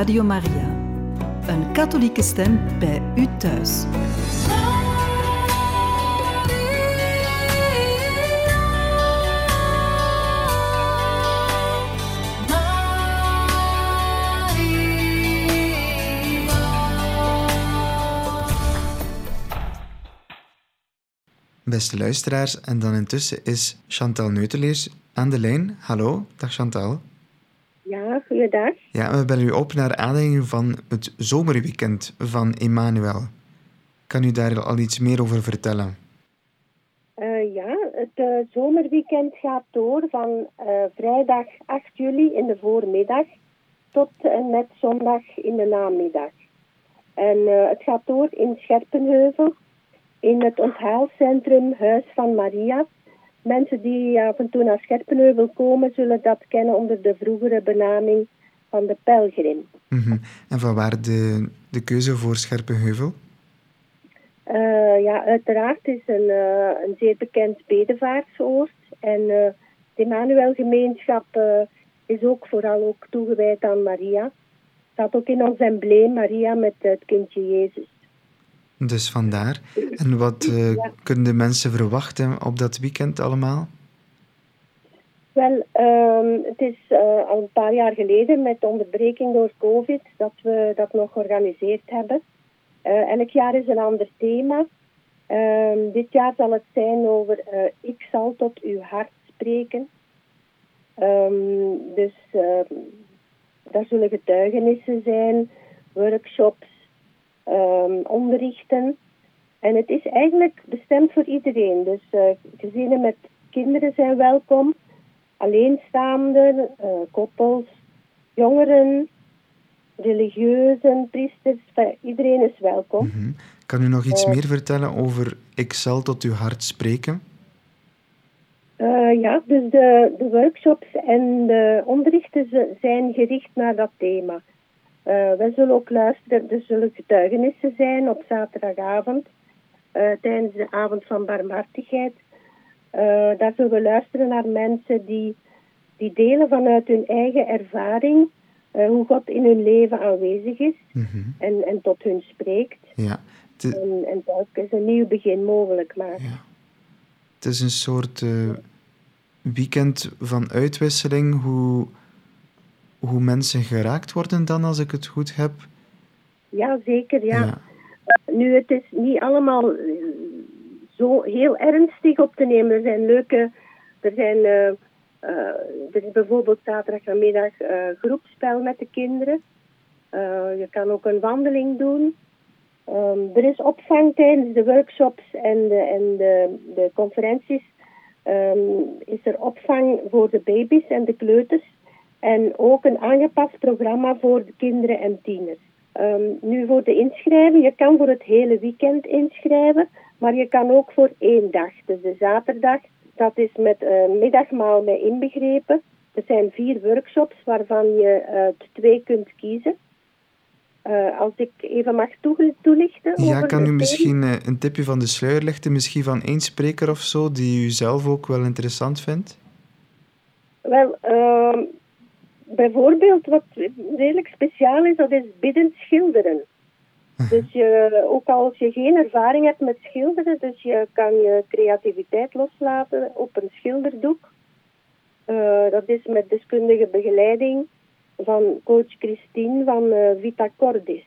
Radio Maria. Een katholieke stem bij u thuis. Beste luisteraars, en dan intussen is Chantal Neuteleers aan de lijn. Hallo, dag Chantal. Ja, goeiedag. Ja, we bellen u op naar aanleiding van het zomerweekend van Emmanuel. Kan u daar al iets meer over vertellen? Het zomerweekend gaat door van vrijdag 8 juli in de voormiddag tot en met zondag in de namiddag. En het gaat door in Scherpenheuvel, in het onthaalcentrum Huis van Maria. Mensen die af en toe naar Scherpenheuvel komen, zullen dat kennen onder de vroegere benaming van de pelgrim. Mm-hmm. En vanwaar de keuze voor Scherpenheuvel? Uiteraard is een zeer bekend bedevaartsoord. En de Emmanuelgemeenschap is ook vooral ook toegewijd aan Maria. Staat ook in ons embleem Maria met het kindje Jezus. Dus vandaar. En wat kunnen de mensen verwachten op dat weekend allemaal? Wel, het is al een paar jaar geleden met onderbreking door COVID dat we dat nog georganiseerd hebben. Elk jaar is een ander thema. Dit jaar zal het zijn over ik zal tot uw hart spreken. Daar zullen getuigenissen zijn, workshops, onderrichten. En het is eigenlijk bestemd voor iedereen. Dus gezinnen met kinderen zijn welkom, alleenstaanden, koppels, jongeren, religieuzen, priesters, iedereen is welkom. Mm-hmm. Kan u nog iets meer vertellen over ik zal tot uw hart spreken? Dus de workshops en de onderrichten zijn gericht naar dat thema. Wij zullen ook luisteren, er zullen getuigenissen zijn op zaterdagavond, tijdens de avond van barmhartigheid. Daar zullen we luisteren naar mensen die delen vanuit hun eigen ervaring hoe God in hun leven aanwezig is, mm-hmm. en tot hun spreekt. Ja. En dat is een nieuw begin mogelijk maakt. Ja. Het is een soort weekend van uitwisseling, hoe mensen geraakt worden dan, als ik het goed heb. Ja, zeker, ja. Nu, het is niet allemaal zo heel ernstig op te nemen. Er is bijvoorbeeld zaterdagmiddag groepspel met de kinderen. Je kan ook een wandeling doen. Er is opvang tijdens de workshops en de conferenties. Is er opvang voor de baby's en de kleuters. En ook een aangepast programma voor de kinderen en tieners. Nu voor de inschrijving, je kan voor het hele weekend inschrijven, maar je kan ook voor 1 dag. Dus de zaterdag, dat is met een middagmaal mee inbegrepen. Er zijn 4 workshops waarvan je 2 kunt kiezen. Als ik even mag toelichten. Ja, kan u misschien een tipje van de sluier lichten, misschien van 1 spreker of zo, die u zelf ook wel interessant vindt? Wel, bijvoorbeeld wat redelijk speciaal is, dat is biddend schilderen. Dus ook als je geen ervaring hebt met schilderen, dus je kan je creativiteit loslaten op een schilderdoek. Dat is met deskundige begeleiding van coach Christine van Vita Cordis.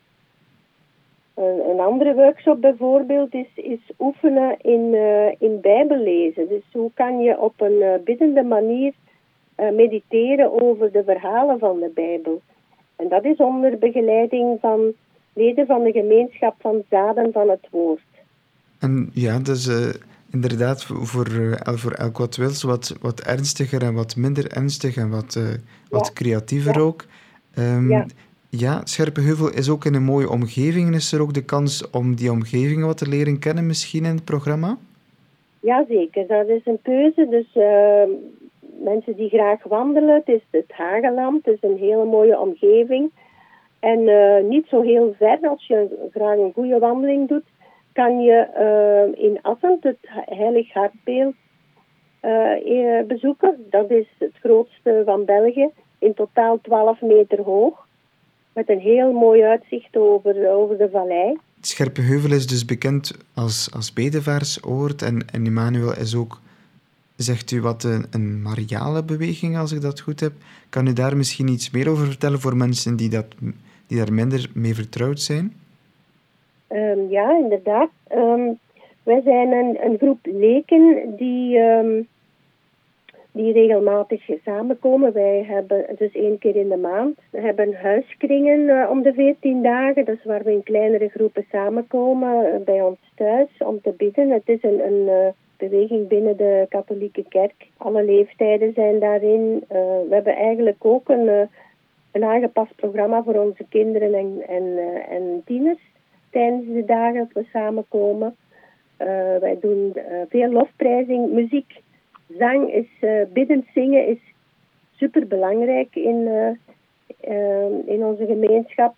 Een andere workshop bijvoorbeeld is oefenen in bijbellezen. Dus hoe kan je op een biddende manier mediteren over de verhalen van de Bijbel. En dat is onder begeleiding van leden van de gemeenschap van Zaden van het Woord. En ja, dus inderdaad voor elk wat wils, wat ernstiger en wat minder ernstig en wat creatiever ook. Scherpenheuvel is ook in een mooie omgeving. Is er ook de kans om die omgeving wat te leren kennen misschien in het programma? Jazeker, dat is een keuze. Dus mensen die graag wandelen, het is het Hageland, het is een hele mooie omgeving. En niet zo heel ver, als je graag een goede wandeling doet, kan je in Assend het Heilig Hartbeeld bezoeken. Dat is het grootste van België, in totaal 12 meter hoog. met een heel mooi uitzicht over de vallei. Scherpenheuvel is dus bekend als bedevaartsoord en Emmanuel is ook, zegt u, wat een mariale beweging, als ik dat goed heb. Kan u daar misschien iets meer over vertellen voor mensen die daar minder mee vertrouwd zijn? Ja, inderdaad. Wij zijn een groep leken die regelmatig samenkomen. Wij hebben dus 1 keer in de maand. We hebben huiskringen om de 14 dagen. Dus waar we in kleinere groepen samenkomen bij ons thuis om te bidden. Het is een beweging binnen de katholieke kerk. Alle leeftijden zijn daarin. We hebben eigenlijk ook een aangepast programma voor onze kinderen en tieners tijdens de dagen dat we samenkomen. Wij doen veel lofprijzing, muziek, zang is, bidden, zingen is superbelangrijk in onze gemeenschap.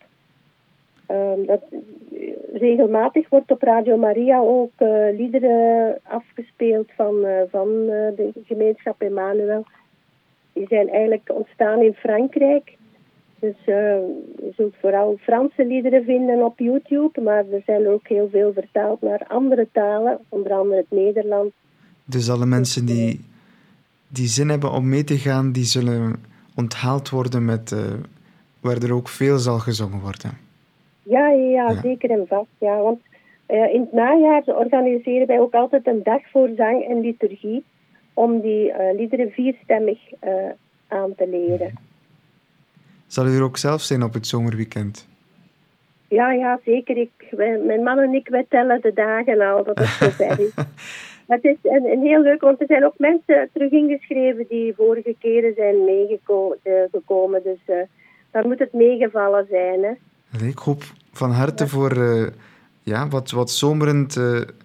Regelmatig wordt op Radio Maria ook liederen afgespeeld van de gemeenschap Emmanuel. Die zijn eigenlijk ontstaan in Frankrijk. Dus je zult vooral Franse liederen vinden op YouTube, maar er zijn ook heel veel vertaald naar andere talen, onder andere het Nederlands. Dus alle mensen die zin hebben om mee te gaan, die zullen onthaald worden waar er ook veel zal gezongen worden. Ja. Zeker en vast. Ja, want in het najaar organiseren wij ook altijd een dag voor zang en liturgie, om die liederen 4stemmig aan te leren. Zal u er ook zelf zijn op het zomerweekend? Ja, zeker. Mijn man en ik, wij tellen de dagen al, dat het zover is. Het is een heel leuk, want er zijn ook mensen terug ingeschreven die vorige keren zijn meegekomen. Dus daar moet het meegevallen zijn. Hè. Ik hoop van harte voor wat zomerend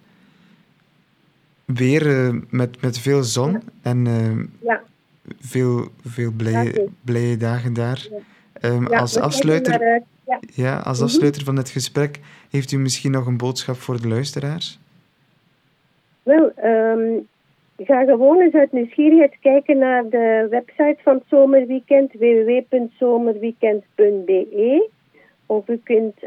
weer met veel zon en veel blije dagen daar. Als afsluiter van het gesprek, heeft u misschien nog een boodschap voor de luisteraars? Wel, ga gewoon eens uit nieuwsgierigheid kijken naar de website van het Zomerweekend, www.zomerweekend.be. Of u kunt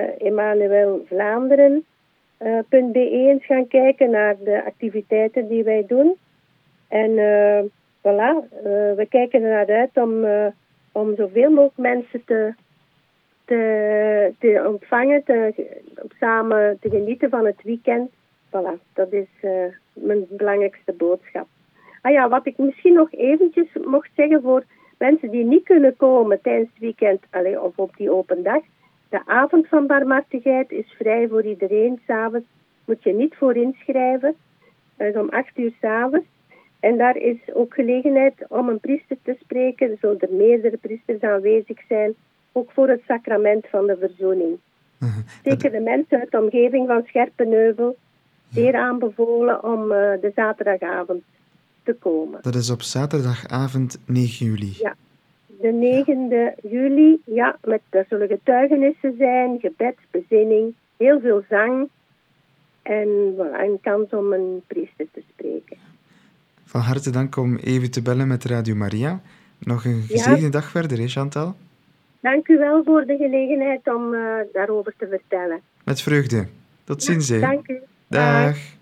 emmanuelvlaanderen.be eens gaan kijken naar de activiteiten die wij doen. En we kijken er naar uit om zoveel mogelijk mensen te ontvangen, samen te genieten van het weekend. Voilà, dat is mijn belangrijkste boodschap. Wat ik misschien nog eventjes mocht zeggen voor mensen die niet kunnen komen tijdens het weekend of op die open dag. De avond van barmhartigheid is vrij voor iedereen. 's Avonds moet je niet voor inschrijven. Dat is om 8:00 s'avonds. En daar is ook gelegenheid om een priester te spreken. Er zullen er meerdere priesters aanwezig zijn. Ook voor het sacrament van de verzoening. Zeker de mensen uit de omgeving van Scherpenheuvel zeer aanbevolen om de zaterdagavond te komen. Dat is op zaterdagavond 9 juli. Ja, de 9e juli. Ja, daar zullen getuigenissen zijn, gebed, bezinning, heel veel zang en een kans om een priester te spreken. Van harte dank om even te bellen met Radio Maria. Nog een gezegende dag verder, hè Chantal? Dank u wel voor de gelegenheid om daarover te vertellen. Met vreugde. Tot ziens. Dank u. Dag.